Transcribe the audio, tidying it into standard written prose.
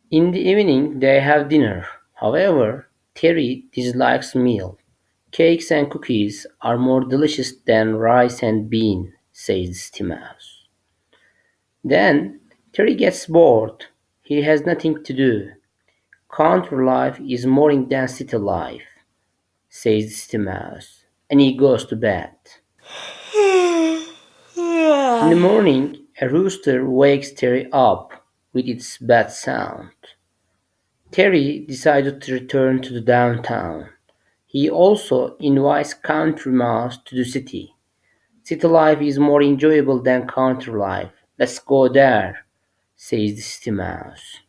In the evening they have dinner. However, Terry dislikes meal. Cakes and cookies are more delicious than rice and bean, says the mouse. Then Terry gets bored. He has nothing to do. Country life is boring than city life, says the mouse, and he goes to bed. In the morning, a rooster wakes Terry up with its bad sound. Terry decided to return to the downtown. He also invites Country Mouse to the city. City life is more enjoyable than country life. Let's go there, says the city mouse.